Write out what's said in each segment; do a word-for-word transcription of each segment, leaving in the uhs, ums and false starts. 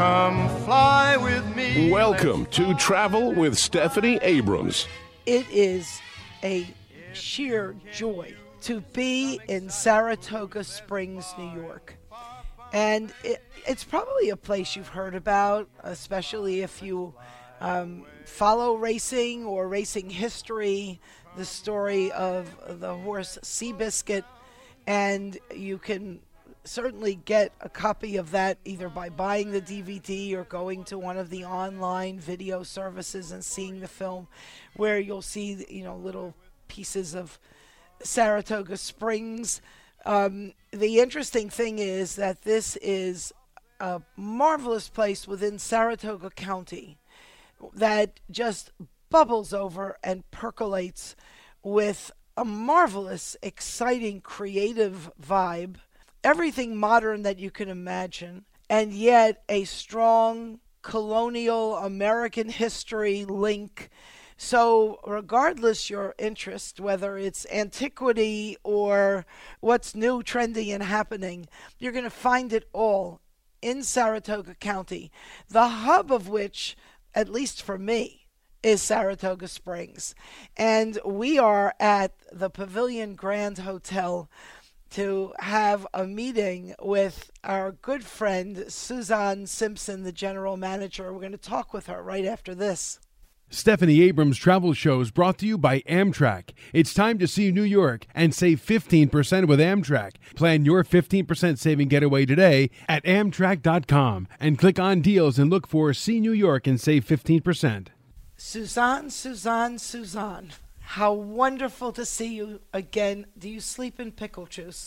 Come fly with me. Welcome to Travel with Stephanie Abrams. It is a sheer joy to be in Saratoga Springs, New York. And it, it's probably a place you've heard about, especially if you um, follow racing or racing history, the story of the horse Seabiscuit. And you can certainly get a copy of that either by buying the D V D or going to one of the online video services and seeing the film, where you'll see, you know, little pieces of Saratoga Springs. Um, the interesting thing is that this is a marvelous place within Saratoga County that just bubbles over and percolates with a marvelous, exciting, creative vibe. Everything modern that you can imagine, and yet a strong colonial American history link. So regardless your interest, whether it's antiquity or what's new, trendy, and happening, you're going to find it all in Saratoga County, the hub of which, at least for me, is Saratoga Springs. And we are at the Pavilion Grand Hotel to have a meeting with our good friend Suzanne Simpson, the general manager. We're going to talk with her right after this. Stephanie Abrams Travel Show is brought to you by Amtrak. It's time to see New York and save fifteen percent with Amtrak. Plan your fifteen percent saving getaway today at Amtrak dot com and click on deals and look for See New York and save fifteen percent. Suzanne, Suzanne, Suzanne. How wonderful to see you again. Do you sleep in pickle juice?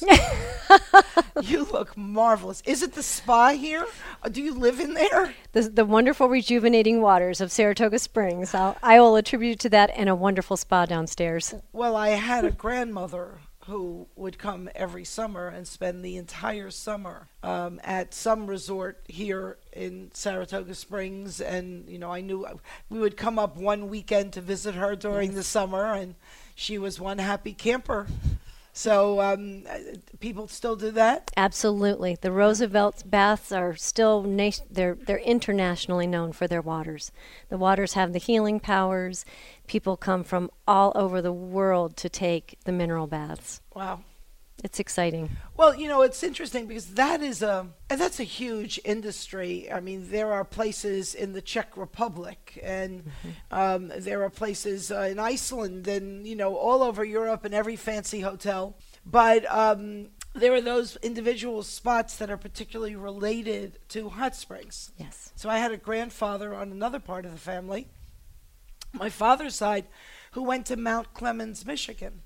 You look marvelous. Is it the spa here? Or do you live in there? The, the wonderful rejuvenating waters of Saratoga Springs. I'll, I will attribute to that and a wonderful spa downstairs. Well, I had a grandmother who would come every summer and spend the entire summer um, at some resort here in Saratoga Springs. And, you know, I knew we would come up one weekend to visit her during yes. the summer, and she was one happy camper. So um, people still do that? Absolutely. The Roosevelt baths are still, nation- they're, they're internationally known for their waters. The waters have the healing powers. People come from all over the world to take the mineral baths. Wow. It's exciting. Well, you know, it's interesting because that is a, and that's a huge industry. I mean, there are places in the Czech Republic, and mm-hmm. um, there are places uh, in Iceland, and, you know, all over Europe in every fancy hotel. But um, there are those individual spots that are particularly related to hot springs. Yes. So I had a grandfather on another part of the family, my father's side, who went to Mount Clemens, Michigan.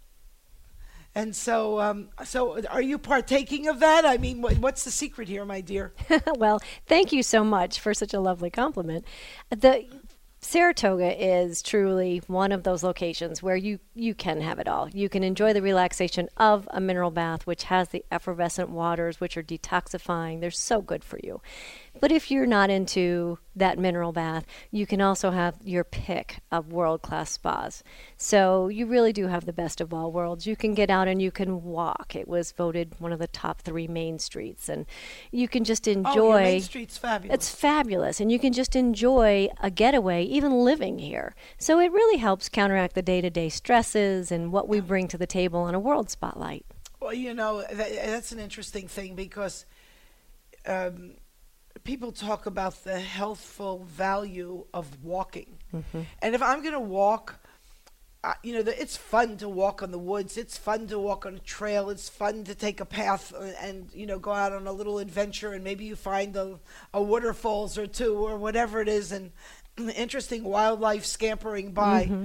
And so, um, so are you partaking of that? I mean, what, what's the secret here, my dear? Well, thank you so much for such a lovely compliment. The Saratoga is truly one of those locations where you, you can have it all. You can enjoy the relaxation of a mineral bath, which has the effervescent waters, which are detoxifying. They're so good for you. But if you're not into that mineral bath, you can also have your pick of world-class spas. So you really do have the best of all worlds. You can get out and you can walk. It was voted one of the top three main streets. And you can just enjoy... Oh, your main street's fabulous. It's fabulous. And you can just enjoy a getaway, even living here. So it really helps counteract the day-to-day stresses and what we bring to the table on a world spotlight. Well, you know, that, that's an interesting thing because... Um, people talk about the healthful value of walking. Mm-hmm. And if I'm going to walk, uh, you know, the, it's fun to walk on the woods. It's fun to walk on a trail. It's fun to take a path and, and you know, go out on a little adventure, and maybe you find a, a waterfalls or two or whatever it is, and interesting wildlife scampering by. Mm-hmm.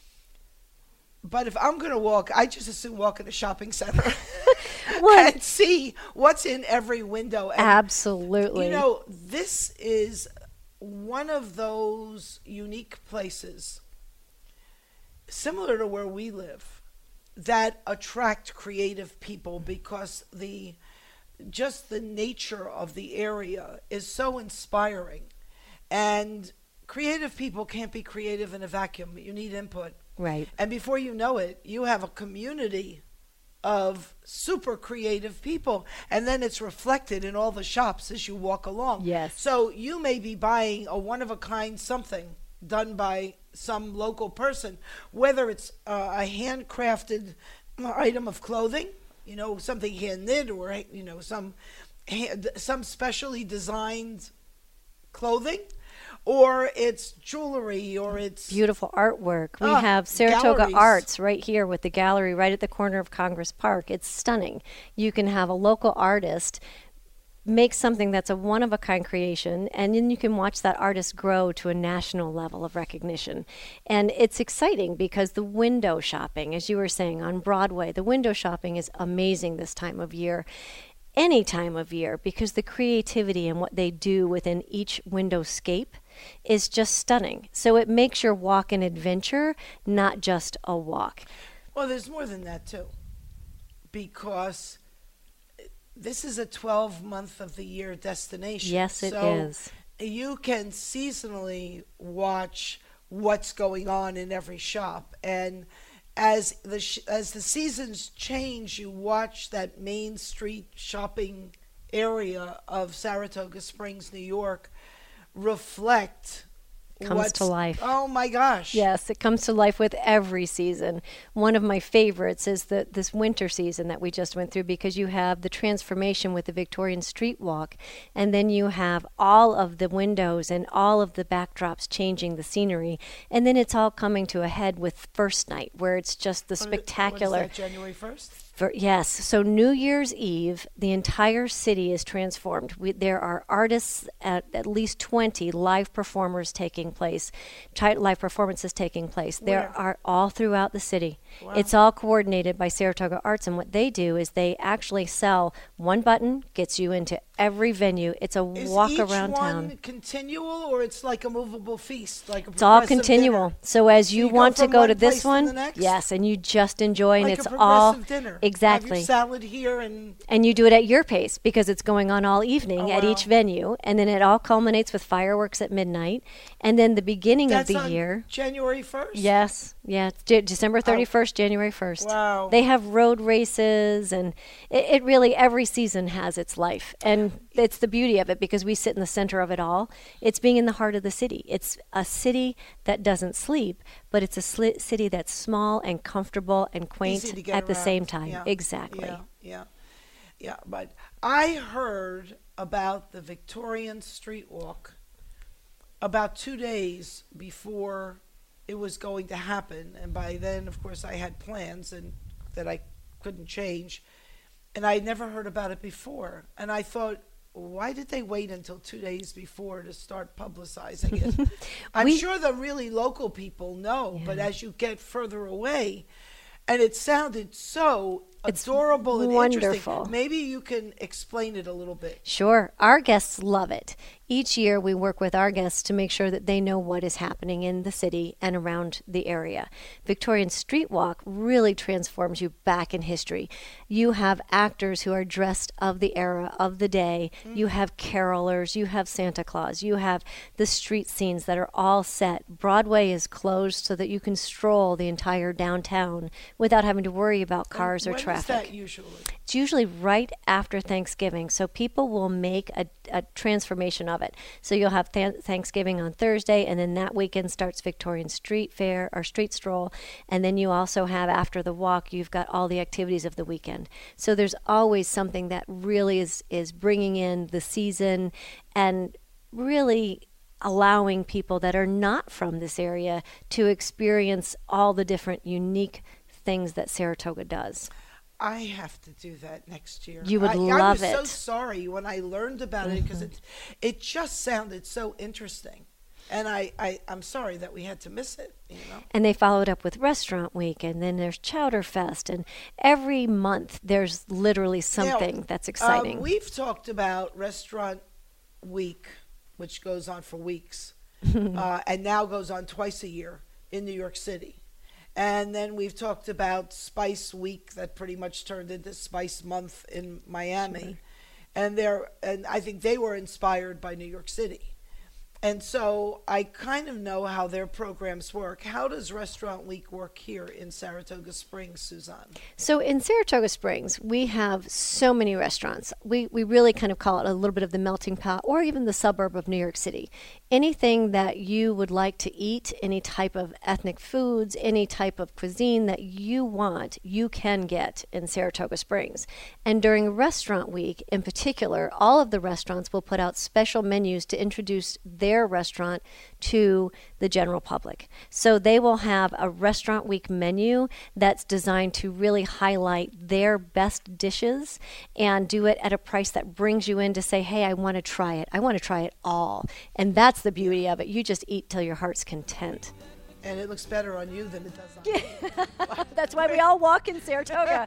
But if I'm going to walk, I just assume walk in a shopping center and see what's in every window. And, absolutely. You know, this is one of those unique places, similar to where we live, that attract creative people because the just the nature of the area is so inspiring. And creative people can't be creative in a vacuum. You need input. Right. And before you know it, you have a community of super creative people, and then it's reflected in all the shops as you walk along. Yes. So you may be buying a one-of-a-kind something done by some local person, whether it's uh, a handcrafted item of clothing, you know, something hand knit, or you know, some hand, some specially designed clothing, or it's jewelry, or it's beautiful artwork. We Ah, have Saratoga galleries. Arts right here with the gallery right at the corner of Congress Park. It's stunning. You can have a local artist make something that's a one-of-a-kind creation, and then you can watch that artist grow to a national level of recognition. And it's exciting because the window shopping, as you were saying, on Broadway, the window shopping is amazing this time of year. Any time of year, because the creativity and what they do within each windowscape is just stunning. So it makes your walk an adventure, not just a walk. Well, there's more than that too, because this is a twelve month of the year destination. Yes, it so is. You can seasonally watch what's going on in every shop, and as the sh- as the seasons change, you watch that Main Street shopping area of Saratoga Springs, New York, reflect Comes what's, to life. Oh my gosh! Yes, it comes to life with every season. One of my favorites is the this winter season that we just went through, because you have the transformation with the Victorian Street Walk, and then you have all of the windows and all of the backdrops changing the scenery, and then it's all coming to a head with First Night, where it's just the What is- spectacular. What is that, January first? For, yes, so New Year's Eve, the entire city is transformed. We, there are artists, at, at least twenty live performers taking place, chi- live performances taking place. There Where? are all throughout the city. Wow. It's all coordinated by Saratoga Arts, and what they do is they actually sell one button, gets you into every venue. It's a Is walk each around one town. continual, or it's like a movable feast, like a It's all progressive continual. dinner? So as you, you go want to from go one to place this to one, the next? yes, and you just enjoy, and Like it's a all progressive dinner. exactly. Have your salad here, and And you do it at your pace, because it's going on all evening Oh, at wow. each venue. And then it all culminates with fireworks at midnight. And then the beginning that's of the on year. January first. Yes, yeah, it's De- December thirty-first, January first. Wow. They have road races, and it, it really, every season has its life. And it's the beauty of it, because we sit in the center of it all. It's being in the heart of the city. It's a city that doesn't sleep, but it's a sli- city that's small and comfortable and quaint Easy to get at the around. same time. Yeah. Exactly. Yeah, yeah, yeah. But I heard about the Victorian Street Walk about two days before it was going to happen, and by then, of course, I had plans and that I couldn't change, and I had never heard about it before. And I thought, why did they wait until two days before to start publicizing it? I'm We- sure the really local people know, but as you get further away, and it sounded so It's adorable and wonderful. interesting. Maybe you can explain it a little bit. Sure. Our guests love it. Each year we work with our guests to make sure that they know what is happening in the city and around the area. Victorian Street Walk really transforms you back in history. You have actors who are dressed of the era, of the day. Mm. You have carolers. You have Santa Claus. You have the street scenes that are all set. Broadway is closed so that you can stroll the entire downtown without having to worry about cars or When is traffic. that usually? It's usually right after Thanksgiving, so people will make a, a transformation of it. So you'll have th- Thanksgiving on Thursday, and then that weekend starts Victorian Street Fair or Street Stroll, and then you also have, after the walk, you've got all the activities of the weekend. So there's always something that really is, is bringing in the season and really allowing people that are not from this area to experience all the different unique things that Saratoga does. I have to do that next year. You would I, love I was so it. sorry when I learned about it, because it it just sounded so interesting, and I, I I'm sorry that we had to miss it. You know. And they followed up with Restaurant Week, and then there's Chowder Fest, and every month there's literally something Now, that's um, exciting. we've talked about Restaurant Week, which goes on for weeks, uh, and now goes on twice a year in New York City. And then we've talked about Spice Week, that pretty much turned into Spice Month in Miami. Sure. And they're, and I think they were inspired by New York City. And so I kind of know how their programs work. How does Restaurant Week work here in Saratoga Springs, Suzanne? So in Saratoga Springs, we have so many restaurants. We, we really kind of call it a little bit of the melting pot, or even the suburb of New York City. Anything that you would like to eat, any type of ethnic foods, any type of cuisine that you want, you can get in Saratoga Springs. And during Restaurant Week in particular, all of the restaurants will put out special menus to introduce their restaurant to the general public. So they will have a Restaurant Week menu that's designed to really highlight their best dishes and do it at a price that brings you in to say, hey, I want to try it. I want to try it all. And that's the beauty of it. You just eat till your heart's content. And it looks better on you than it does on me. That's why we all walk in Saratoga.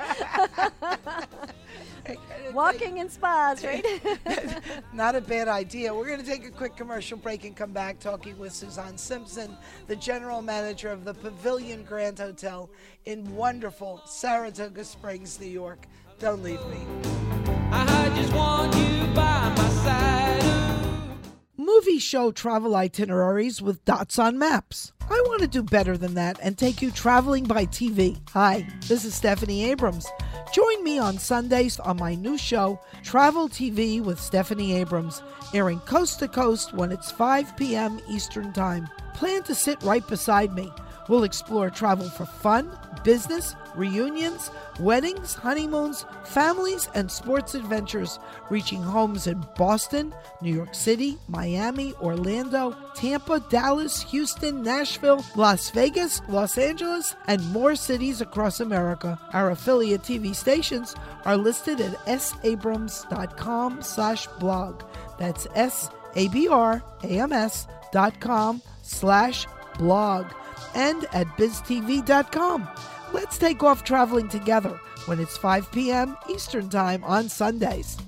Walking in spas, right? Not a bad idea. We're going to take a quick commercial break and come back talking with Suzanne Simpson, the general manager of the Pavilion Grand Hotel in wonderful Saratoga Springs, New York. Don't leave me. I just want you by my side. Movie show travel itineraries with dots on maps. I want to do better than that and take you traveling by T V. Hi, this is Stephanie Abrams. Join me on Sundays on my new show, Travel T V with Stephanie Abrams, airing coast to coast when it's five p.m. Eastern Time. Plan to sit right beside me. We'll explore travel for fun, business, reunions, weddings, honeymoons, families, and sports adventures, reaching homes in Boston, New York City, Miami, Orlando, Tampa, Dallas, Houston, Nashville, Las Vegas, Los Angeles, and more cities across America. Our affiliate T V stations are listed at sabrams.com slash blog. That's S-A-B-R-A-M-S dot com slash blog. And at biz t v dot com. Let's take off traveling together when it's five p.m. Eastern Time on Sundays.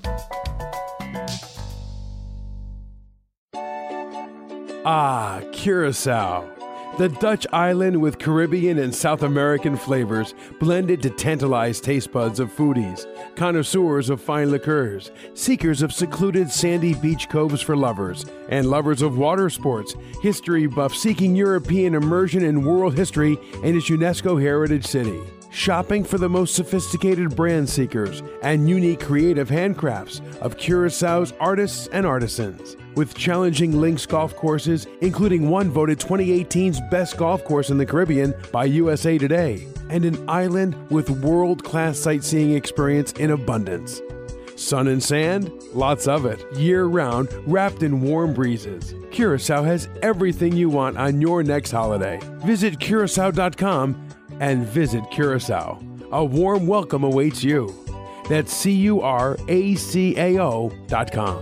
Ah, Curacao. The Dutch island with Caribbean and South American flavors blended to tantalize taste buds of foodies, connoisseurs of fine liqueurs, seekers of secluded sandy beach coves for lovers, and lovers of water sports, history buffs seeking European immersion in world history and its UNESCO heritage city. Shopping for the most sophisticated brand seekers and unique creative handcrafts of Curaçao's artists and artisans. With challenging links golf courses, including one voted twenty eighteen's best golf course in the Caribbean by U S A Today, and an island with world-class sightseeing experience in abundance. Sun and sand? Lots of it, year-round, wrapped in warm breezes. Curaçao has everything you want on your next holiday. Visit Curacao dot com and visit Curacao. A warm welcome awaits you. That's C U R A C A O dot com.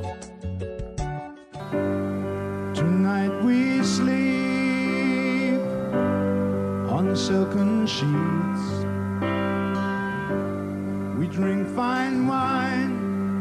Tonight we sleep on silken sheets. We drink fine wine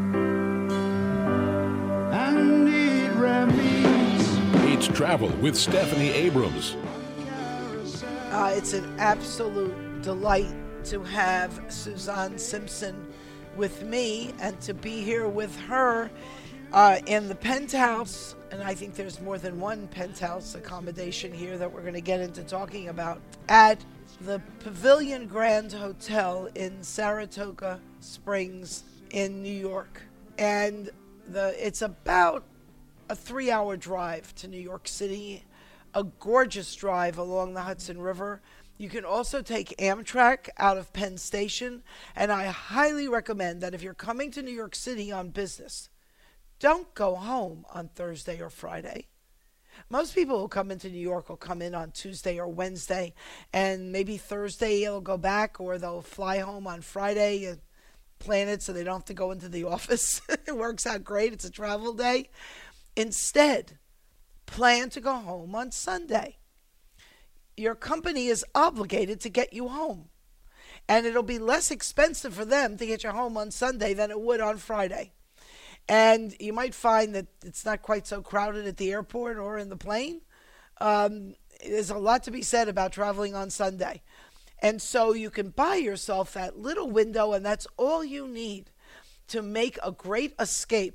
and eat rare meats. It's Travel with Stephanie Abrams. Uh, it's an absolute delight to have Suzanne Simpson with me and to be here with her uh, in the penthouse. And I think there's more than one penthouse accommodation here that we're going to get into talking about at the Pavilion Grand Hotel in Saratoga Springs in New York. And the it's about a three-hour drive to New York City, a gorgeous drive along the Hudson River. You can also take Amtrak out of Penn Station, and I highly recommend that if you're coming to New York City on business, don't go home on Thursday or Friday. Most people who come into New York will come in on Tuesday or Wednesday, and maybe Thursday they'll go back, or they'll fly home on Friday and plan it so they don't have to go into the office. It works out great. It's a travel day. Instead, plan to go home on Sunday. Your company is obligated to get you home, and it'll be less expensive for them to get you home on Sunday than it would on Friday. And you might find that it's not quite so crowded at the airport or in the plane. Um, there's a lot to be said about traveling on Sunday. And so you can buy yourself that little window, and that's all you need to make a great escape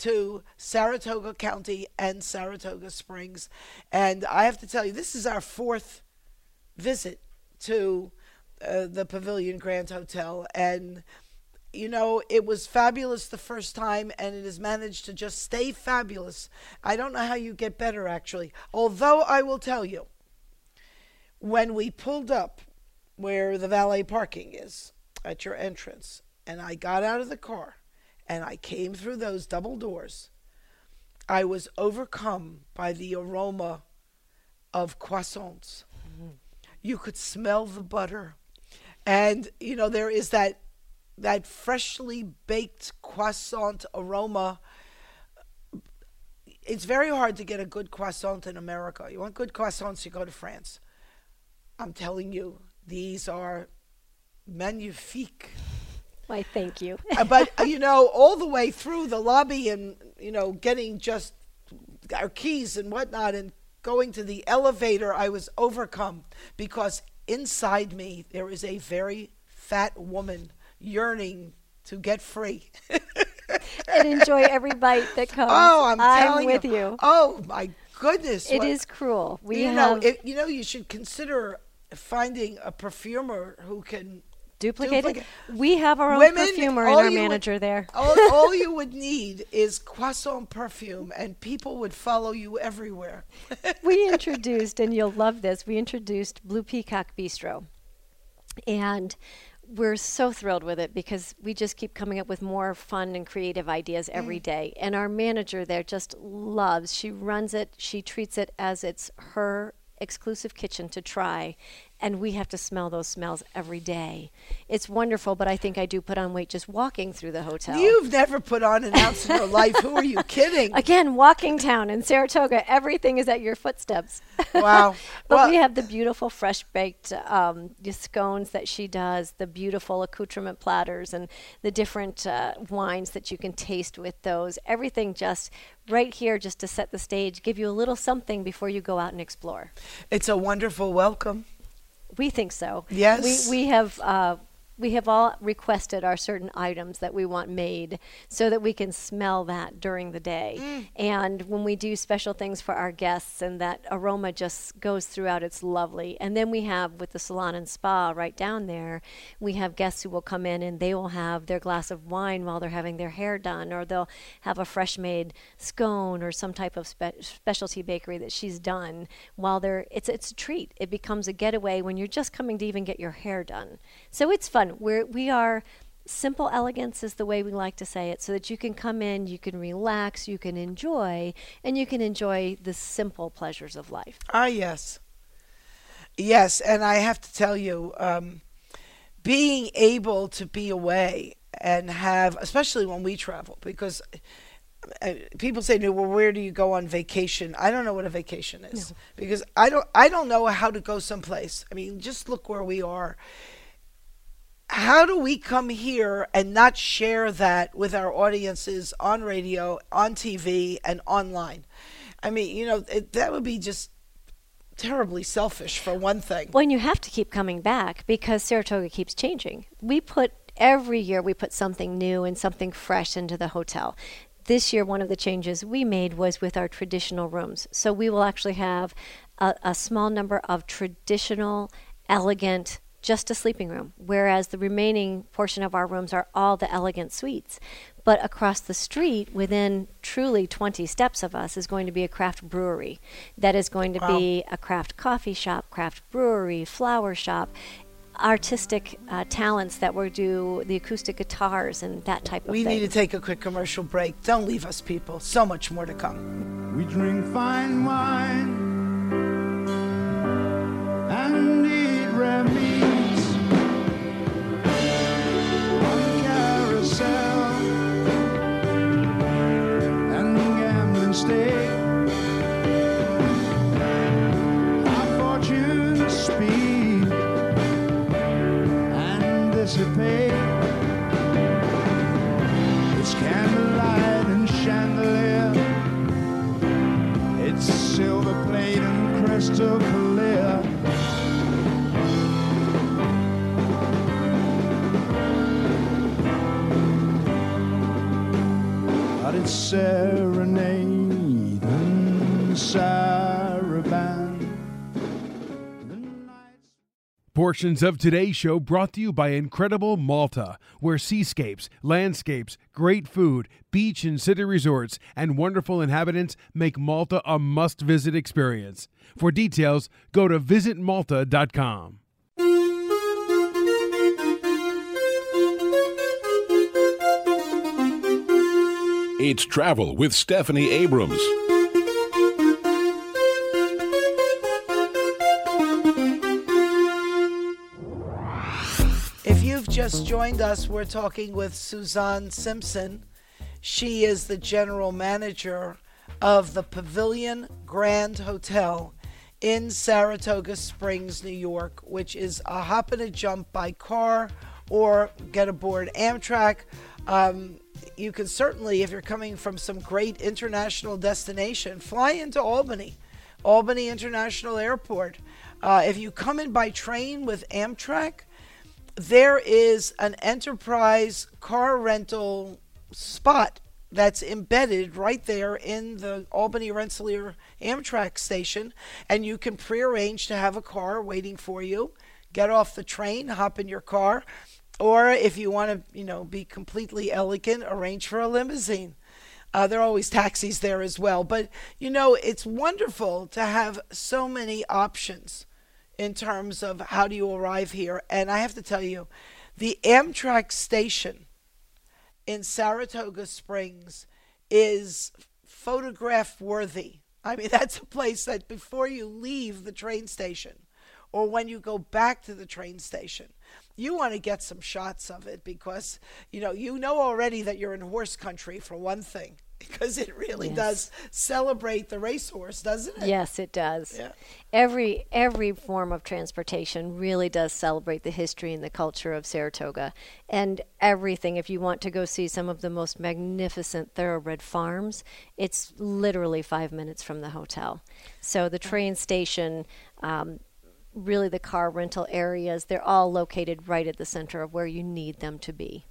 to Saratoga County and Saratoga Springs. And I have to tell you, this is our fourth visit to uh, the Pavilion Grand Hotel. And, you know, it was fabulous the first time, and it has managed to just stay fabulous. I don't know how you get better, actually. Although I will tell you, when we pulled up where the valet parking is at your entrance, and I got out of the car, and I came through those double doors, I was overcome by the aroma of croissants. Mm-hmm. You could smell the butter. And, you know, there is that that freshly baked croissant aroma. It's very hard to get a good croissant in America. You want good croissants, you go to France. I'm telling you, these are magnifique. Why, thank you. Uh, but, uh, you know, all the way through the lobby and, you know, getting just our keys and whatnot and going to the elevator, I was overcome because inside me there is a very fat woman yearning to get free. And enjoy every bite that comes. Oh, I'm I'm telling with you. you. Oh, my goodness. It What- is cruel. We you have know, it, you know, you should consider finding a perfumer who can duplicated. duplicate- We have our own Women, perfumer and all our you would- manager there. all, all you would need is croissant perfume, and people would follow you everywhere. We introduced, and you'll love this, we introduced Blue Peacock Bistro. And we're so thrilled with it because we just keep coming up with more fun and creative ideas every Mm. day. And our manager there just loves, she runs it, she treats it as it's her exclusive kitchen to try. And we have to smell those smells every day. It's wonderful, but I think I do put on weight just walking through the hotel. You've never put on an ounce in your life. Who are you kidding? Again, walking town in Saratoga, everything is at your footsteps. Wow. But Well- we have the beautiful fresh baked um, the scones that she does, the beautiful accoutrement platters, and the different uh, wines that you can taste with those. Everything just right here, just to set the stage, give you a little something before you go out and explore. It's a wonderful welcome. We think so. Yes. We we have uh, we have all requested our certain items that we want made so that we can smell that during the day. Mm. And when we do special things for our guests, and that aroma just goes throughout, it's lovely. And then we have with the salon and spa right down there, we have guests who will come in and they will have their glass of wine while they're having their hair done, or they'll have a fresh made scone or some type of spe- specialty bakery that she's done while they're, it's, it's a treat. It becomes a getaway when you're just coming to even get your hair done. So it's fun. We're, we are simple elegance is the way we like to say it, so that you can come in, you can relax, you can enjoy, and you can enjoy the simple pleasures of life. Ah, yes. Yes, and I have to tell you, um, being able to be away and have, especially when we travel, because uh, people say to me, well, where do you go on vacation? I don't know what a vacation is, No. because I don't, I don't know how to go someplace. I mean, just look where we are. How do we come here and not share that with our audiences on radio, on T V, and online? I mean, you know, it, that would be just terribly selfish for one thing. Well, and you have to keep coming back because Saratoga keeps changing. We put, every year we put something new and something fresh into the hotel. This year, one of the changes we made was with our traditional rooms. So we will actually have a, a small number of traditional, elegant, just a sleeping room, whereas the remaining portion of our rooms are all the elegant suites. But across the street, within truly twenty steps of us, is going to be a craft brewery. That is going to Wow. be a craft coffee shop, craft brewery, flower shop, artistic uh, talents that will do the acoustic guitars and that type of We thing. need to take a quick commercial break. Don't leave us, people. So much more to come. We drink fine wine and eat rare meats on carousel and gambling stake. Our fortunes speed and dissipate. It's candlelight and chandelier. It's silver plate and crystal clear. But night serenade and saraband. The night Portions of today's show brought to you by Incredible Malta, where seascapes, landscapes, great food, beach and city resorts, and wonderful inhabitants make Malta a must-visit experience. For details, go to visit malta dot com. It's Travel with Stephanie Abrams. If you've just joined us, we're talking with Suzanne Simpson. She is the general manager of the Pavilion Grand Hotel in Saratoga Springs, New York, which is a hop and a jump by car or get aboard Amtrak. Um, you can certainly, if you're coming from some great international destination, fly into Albany, Albany International Airport. Uh, if you come in by train with Amtrak, there is an enterprise car rental spot that's embedded right there in the Albany Rensselaer Amtrak station, and you can prearrange to have a car waiting for you. Get off the train, hop in your car, or if you want to, you know, be completely elegant, arrange for a limousine. Uh, there are always taxis there as well. But, you know, it's wonderful to have so many options in terms of how do you arrive here. And I have to tell you, the Amtrak station in Saratoga Springs is photograph worthy. I mean, that's a place that before you leave the train station or when you go back to the train station, you want to get some shots of it because, you know, you know already that you're in horse country for one thing, because it really Yes. does celebrate the racehorse, doesn't it? Yes, it does. Yeah. Every every form of transportation really does celebrate the history and the culture of Saratoga. And everything, if you want to go see some of the most magnificent thoroughbred farms, it's literally five minutes from the hotel. So the train station, um, really the car rental areas, they're all located right at the center of where you need them to be.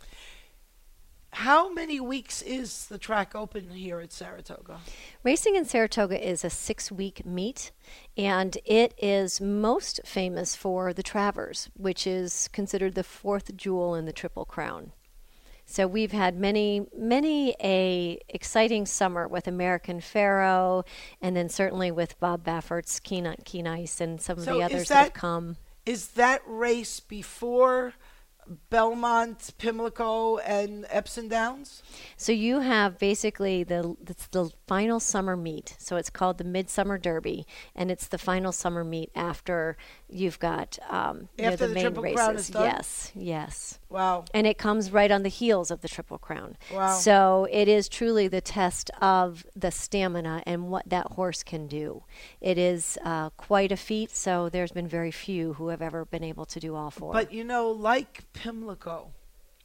How many weeks is the track open here at Saratoga? Racing in Saratoga is a six-week meet, and it is most famous for the Travers, which is considered the fourth jewel in the Triple Crown. So we've had many, many a exciting summer with American Pharoah, and then certainly with Bob Baffert's Keen, Keen Ice and some of So the is others that, have that- come. Is that race before Belmont, Pimlico, and Epsom Downs? So you have basically the it's the final summer meet. So it's called the Midsummer Derby, and it's the final summer meet after you've got um, you know, After the, the main Triple races. Crown is done? Yes, yes. Wow. And it comes right on the heels of the Triple Crown. Wow. So it is truly the test of the stamina and what that horse can do. It is uh, quite a feat, so there's been very few who have ever been able to do all four. But, you know, like Pimlico,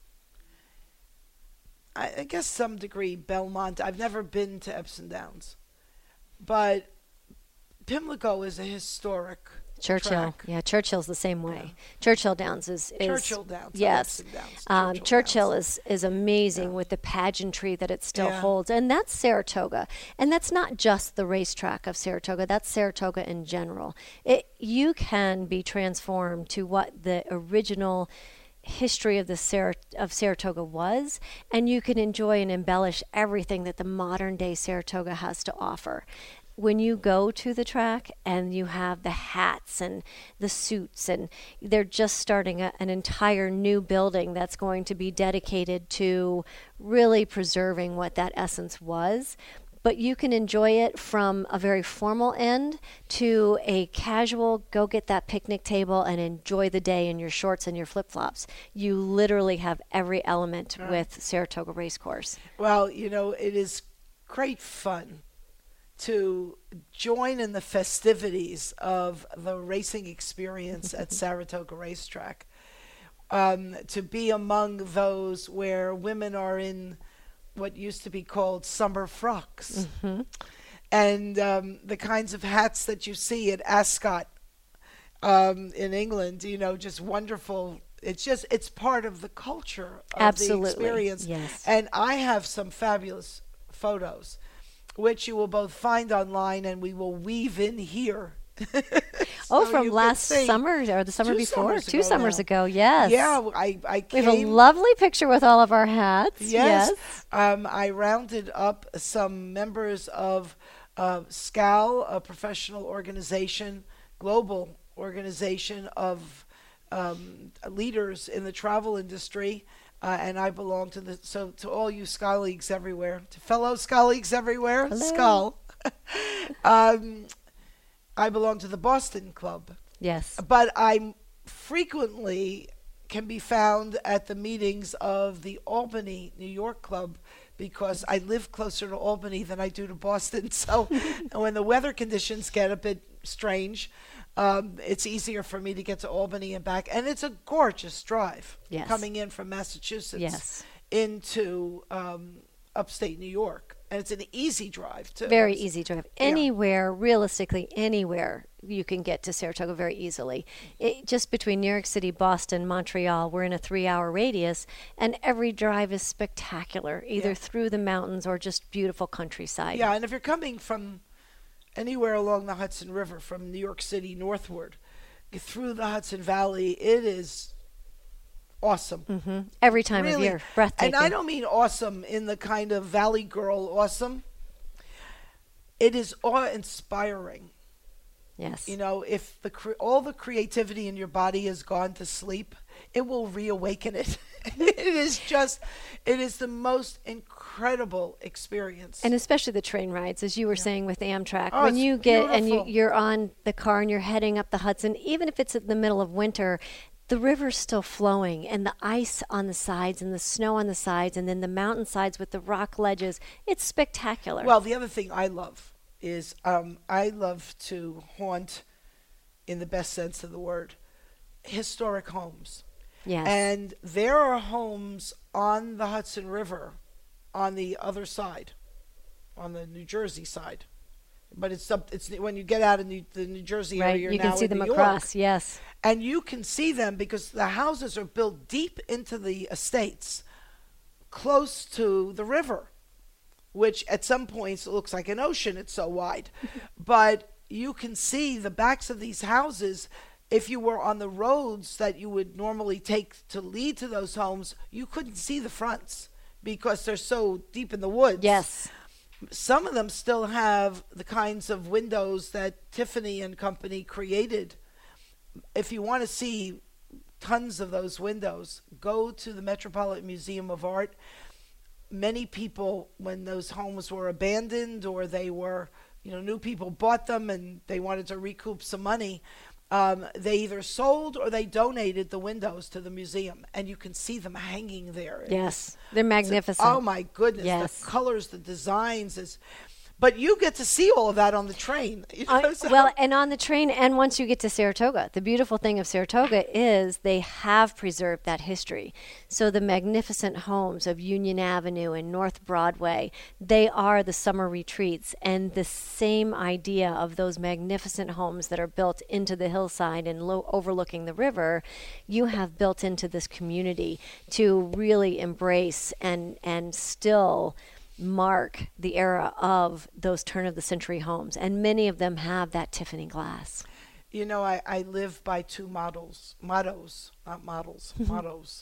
I, I guess some degree Belmont, I've never been to Epsom Downs, but Pimlico is a historic Churchill, track. yeah, Churchill's the same way. Churchill Downs is, is Churchill Downs, not yes. Epsom Downs, Um, Churchill Churchill Downs. is is amazing with the pageantry that it still Yeah. holds, and that's Saratoga, and that's not just the racetrack of Saratoga. That's Saratoga in general. It you can be transformed to what the original history of the Sar- of Saratoga was, and you can enjoy and embellish everything that the modern day Saratoga has to offer. When you go to the track and you have the hats and the suits, and they're just starting a, an entire new building that's going to be dedicated to really preserving what that essence was. But you can enjoy it from a very formal end to a casual, go get that picnic table and enjoy the day in your shorts and your flip-flops. You literally have every element with Saratoga Racecourse. Well, you know, it is great fun to join in the festivities of the racing experience at Saratoga Racetrack. Um, to be among those where women are in what used to be called summer frocks. Mm-hmm. And um, the kinds of hats that you see at Ascot um, in England, you know, just wonderful. It's just, it's part of the culture of Absolutely, the experience. yes. And I have some fabulous photos, which you will both find online and we will weave in here. Oh, So from you can last see. summer or the summer Two before? summers Two ago summers now. ago, yes. Yeah, I, I We came. have a lovely picture with all of our hats. Yes. Yes. Um, I rounded up some members of uh, SCAL, a professional organization, global organization of um, leaders in the travel industry. Uh, and I belong to the, so to all you SCALeagues everywhere, to fellow SCALeagues everywhere, Hello. SCAL. um, I belong to the Boston Club. Yes. But I frequently can be found at the meetings of the Albany, New York Club, because I live closer to Albany than I do to Boston. So when the weather conditions get a bit strange, um, it's easier for me to get to Albany and back. And it's a gorgeous drive Yes. coming in from Massachusetts Yes. into um, upstate New York. And it's an easy drive, too. Very easy drive. Yeah. Anywhere, realistically, anywhere you can get to Saratoga very easily. It, just between New York City, Boston, Montreal, we're in a three-hour radius, and every drive is spectacular, either Yeah. through the mountains or just beautiful countryside. Yeah, and if you're coming from anywhere along the Hudson River, from New York City northward, through the Hudson Valley, it is awesome. hmm Every time of Really. year, breathtaking. And I don't mean awesome in the kind of Valley Girl awesome. It is awe-inspiring. Yes. You know, if the cre- all the creativity in your body has gone to sleep, it will reawaken it. It is just, it is the most incredible experience. And especially the train rides, as you were saying with Amtrak. Oh, when it's you get and you, beautiful. you're on the car and you're heading up the Hudson, even if it's in the middle of winter, the river's still flowing, and the ice on the sides and the snow on the sides, and then the mountain sides with the rock ledges. It's spectacular. Well, the other thing I love is um, I love to haunt, in the best sense of the word, historic homes. yes. And there are homes on the Hudson River on the other side, on the New Jersey side. But it's up, it's when you get out of New, the New Jersey area, right. you're You now can see in them New York. across. Yes. And you can see them because the houses are built deep into the estates, close to the river, which at some points looks like an ocean. It's so wide. But you can see the backs of these houses. If you were on the roads that you would normally take to lead to those homes, you couldn't see the fronts because they're so deep in the woods. Yes. Some of them still have the kinds of windows that Tiffany and Company created. If you want to see tons of those windows, go to the Metropolitan Museum of Art. Many people, when those homes were abandoned or they were, you know, new people bought them and they wanted to recoup some money, um, they either sold or they donated the windows to the museum, and you can see them hanging there. Yes. They're magnificent. Oh my goodness! Yes. The colors, the designs is, but you get to see all of that on the train. You know, Uh, so- well, and on the train, and once you get to Saratoga, the beautiful thing of Saratoga is they have preserved that history. So the magnificent homes of Union Avenue and North Broadway, they are the summer retreats, and the same idea of those magnificent homes that are built into the hillside and lo- overlooking the river, you have built into this community to really embrace and and still mark the era of those turn of the century homes, and many of them have that Tiffany glass. you know, I, I live by two models, mottos, not models, mottos.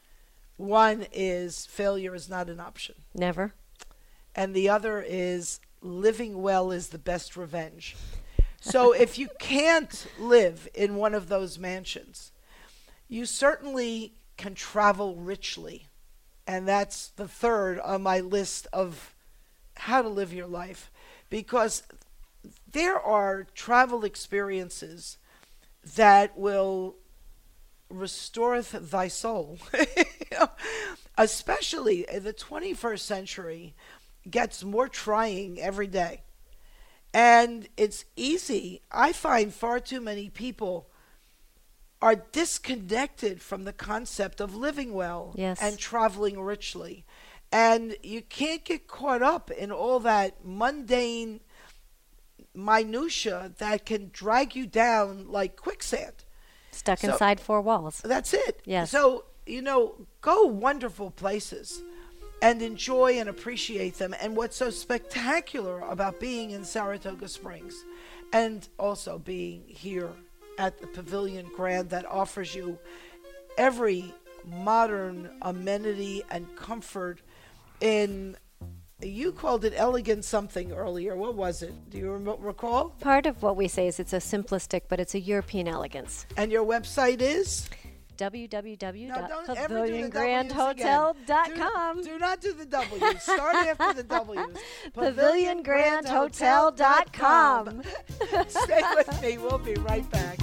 One is failure is not an option, Never. and the other is living well is the best revenge. So if you can't live in one of those mansions, you certainly can travel richly. And that's the third on my list of how to live your life. Because there are travel experiences that will restore th- thy soul. You know, especially the twenty-first century gets more trying every day. And it's easy. I find far too many people are disconnected from the concept of living well Yes. and traveling richly. And you can't get caught up in all that mundane minutia that can drag you down like quicksand. Stuck So- inside four walls. That's it. Yes. So, you know, go wonderful places. and enjoy and appreciate them. And what's so spectacular about being in Saratoga Springs and also being here at the Pavilion Grand that offers you every modern amenity and comfort in, you called it elegant something earlier. What was it? Do you rem- recall? Part of what we say is it's a simplistic, but it's a European elegance. And your website is? w w w Now, dot don't ever do the pavilion grand W's hotel again. dot Do- com. Do not do the W's. Start after the W's. pavilion grand hotel dot com. Stay with me. We'll be right back.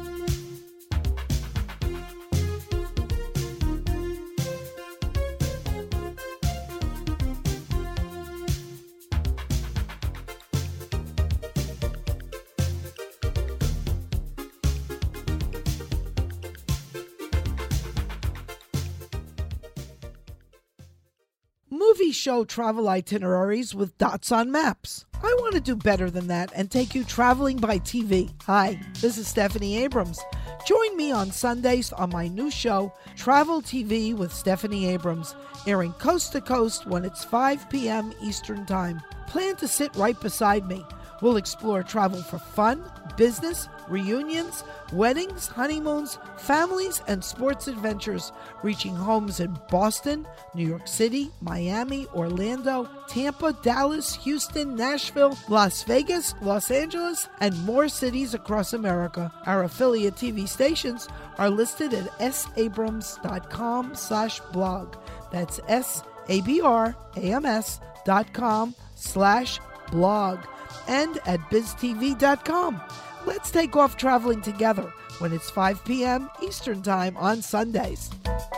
Movie show travel itineraries with dots on maps. I want to do better than that and take you traveling by T V. Hi, this is Stephanie Abrams. Join me on Sundays on my new show, Travel T V with Stephanie Abrams, airing coast to coast when it's five p.m. Eastern Time. Plan to sit right beside me. We'll explore travel for fun, business, reunions, weddings, honeymoons, families, and sports adventures, reaching homes in Boston, New York City, Miami, Orlando, Tampa, Dallas, Houston, Nashville, Las Vegas, Los Angeles, and more cities across America. Our affiliate T V stations are listed at sabrams.com slash blog. That's S-A-B-R-A-M-S dot com slash blog. And at biz t v dot com. Let's take off traveling together when it's five p.m. Eastern Time on Sundays.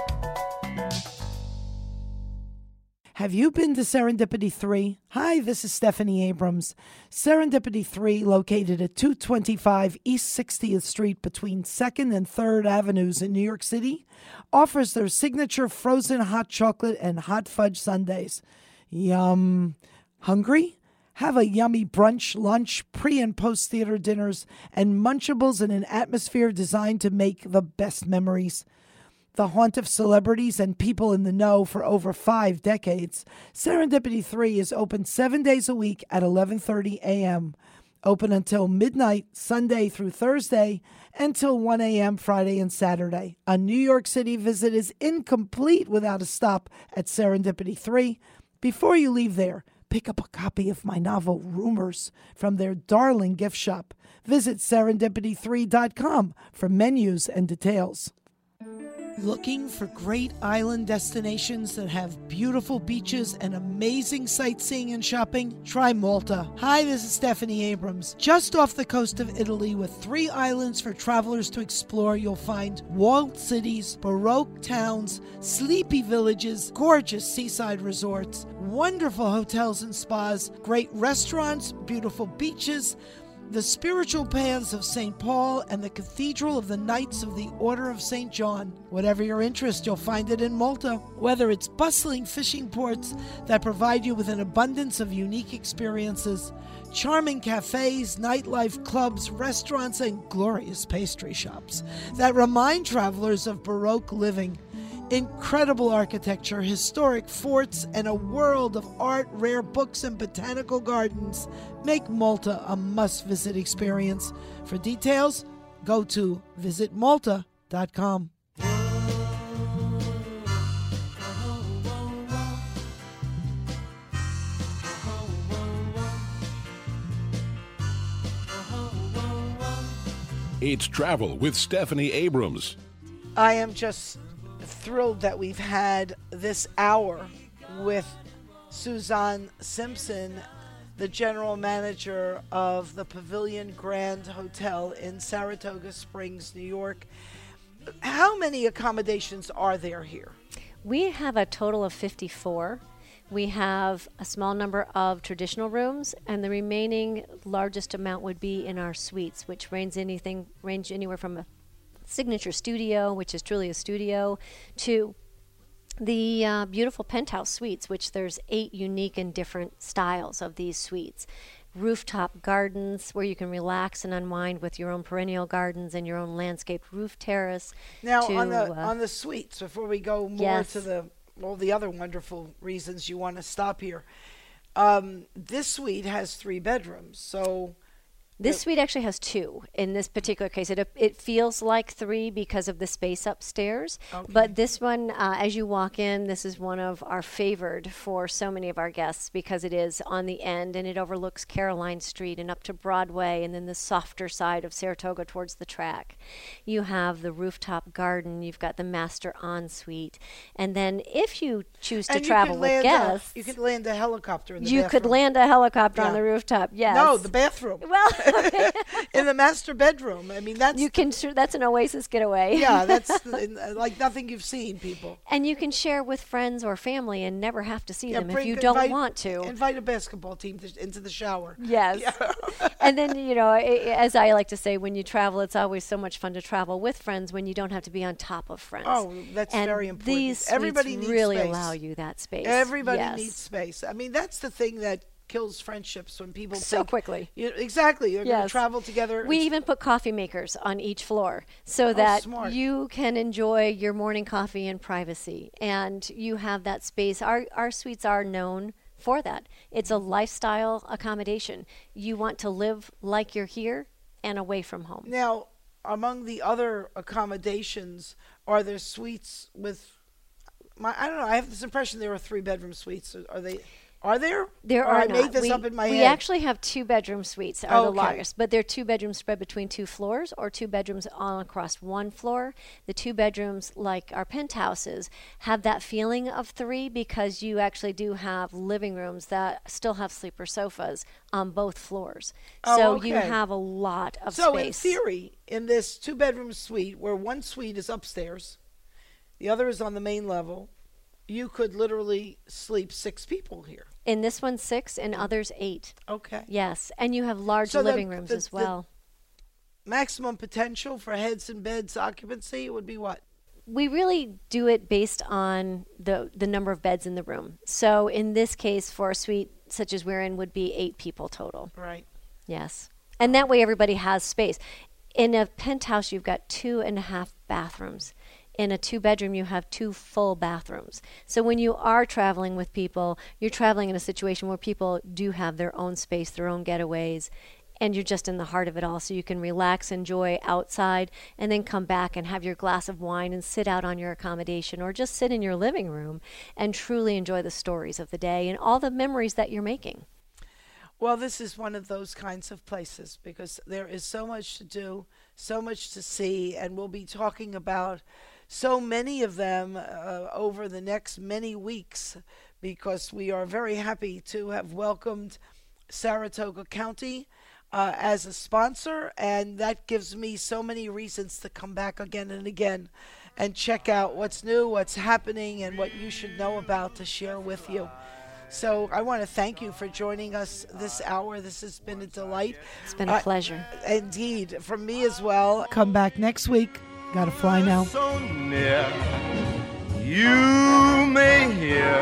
Have you been to Serendipity three? Hi, this is Stephanie Abrams. Serendipity three, located at two twenty-five East sixtieth Street between second and third Avenues in New York City, offers their signature frozen hot chocolate and hot fudge sundaes. Yum. Hungry? Have a yummy brunch, lunch, pre- and post-theater dinners, and Munchables in an atmosphere designed to make the best memories. The haunt of celebrities and people in the know for over five decades, Serendipity three is open seven days a week at eleven thirty a.m., open until midnight, Sunday through Thursday, until one a.m. Friday and Saturday. A New York City visit is incomplete without a stop at Serendipity three. Before you leave there, pick up a copy of my novel, Rumors, from their darling gift shop. Visit serendipity three dot com for menus and details. Looking for great island destinations that have beautiful beaches and amazing sightseeing and shopping? Try Malta. Hi, this is Stephanie Abrams. Just off the coast of Italy with three islands for travelers to explore, you'll find walled cities, baroque towns, sleepy villages, gorgeous seaside resorts, wonderful hotels and spas, great restaurants, beautiful beaches, the spiritual paths of Saint Paul, and the Cathedral of the Knights of the Order of Saint John. Whatever your interest, you'll find it in Malta. Whether it's bustling fishing ports that provide you with an abundance of unique experiences, charming cafes, nightlife, clubs, restaurants, and glorious pastry shops that remind travelers of Baroque living, incredible architecture, historic forts, and a world of art, rare books, and botanical gardens make Malta a must-visit experience. For details, go to visit malta dot com. It's Travel with Stephanie Abrams. I am just thrilled that we've had this hour with Suzanne Simpson, the general manager of the Pavilion Grand Hotel in Saratoga Springs, New York. How many accommodations are there here? We have a total of fifty-four. We have a small number of traditional rooms, and the remaining largest amount would be in our suites, which range anything range anywhere from a signature studio, which is truly a studio, to the uh, beautiful penthouse suites, which there's eight unique and different styles of these suites. Rooftop gardens where you can relax and unwind with your own perennial gardens and your own landscaped roof terrace. Now, to, on the uh, on the suites, before we go more yes. to the all the other wonderful reasons you want to stop here. Um, this suite has three bedrooms, so This suite actually has two. In this particular case, it it feels like three because of the space upstairs. Okay. But this one, uh, as you walk in, this is one of our favored for so many of our guests because it is on the end and it overlooks Caroline Street and up to Broadway and then the softer side of Saratoga towards the track. You have the rooftop garden. You've got the master ensuite. And then if you choose to and you travel could with land guests, a, you could land a helicopter in the you bathroom. could land a helicopter on Yeah. the rooftop. Yes. No, the bathroom. well, In the master bedroom. I mean, that's you can. That's an Oasis getaway. yeah, that's uh, like nothing you've seen, people. And you can share with friends or family and never have to see Yeah, them if bring- you don't invite- want to. Invite a basketball team to, into the shower. Yes. And then, you know, i- as I like to say, when you travel, it's always so much fun to travel with friends when you don't have to be on top of friends. Oh, that's and very important. These suites Everybody needs really space. allow you that space. Everybody Yes. needs space. I mean, that's the thing that kills friendships when people So think, quickly. You, exactly. You're going to Yes. travel together. We It's- even put coffee makers on each floor so that smart. you can enjoy your morning coffee in privacy and you have that space. Our our suites are known for that. It's a lifestyle accommodation. You want to live like you're here and away from home. Now, among the other accommodations, are there suites with? My, I don't know. I have this impression there are three bedroom suites. Are, are they? Are there? There Or are I not. made this we, up in my we head. actually have two bedroom suites are Oh, the okay. largest, but they're two bedrooms spread between two floors or two bedrooms all across one floor. The two bedrooms, like our penthouses, have that feeling of three because you actually do have living rooms that still have sleeper sofas on both floors. Oh, so you okay. have a lot of So space. in theory, in this two bedroom suite, where one suite is upstairs, the other is on the main level, you could literally sleep six people here. In this one, six, and others, eight. Okay. Yes, and you have large So the- living rooms the- as the- well. Maximum potential for heads and beds occupancy would be what? We really do it based on the the number of beds in the room. So in this case, for a suite such as we're in, would be eight people total. Right. Yes, and that way everybody has space. In a penthouse, you've got two and a half bathrooms. In a two bedroom, you have two full bathrooms. So when you are traveling with people, you're traveling in a situation where people do have their own space, their own getaways, and you're just in the heart of it all. So you can relax, enjoy outside, and then come back and have your glass of wine and sit out on your accommodation or just sit in your living room and truly enjoy the stories of the day and all the memories that you're making. Well, this is one of those kinds of places because there is so much to do, so much to see, and we'll be talking about so many of them uh, over the next many weeks because we are very happy to have welcomed Saratoga County uh, as a sponsor, and that gives me so many reasons to come back again and again and check out what's new, what's happening, and what you should know about to share with you. So I want to thank you for joining us this hour. This has been a delight. It's been a Uh, pleasure. Indeed, from me as well. Come back next week. Gotta fly now. So near, you may hear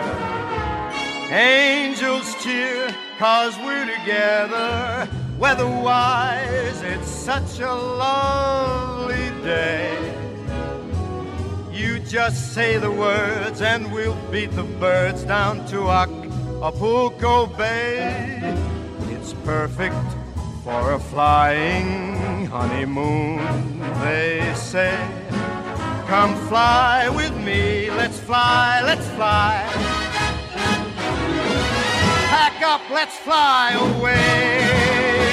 angels cheer, cause we're together. Weather-wise, it's such a lovely day. You just say the words and we'll beat the birds down to Acapulco Bay. It's perfect for a flying honeymoon, they say. Come fly with me, let's fly, let's fly. Pack up, let's fly away.